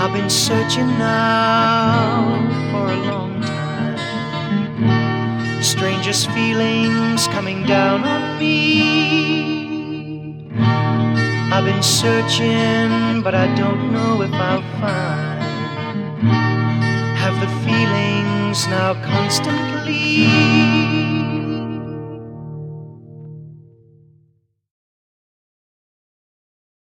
I've been searching now for a long time. Strangest feelings coming down on me. I've been searching, but I don't know if I'll find. Have the feelings now constantly.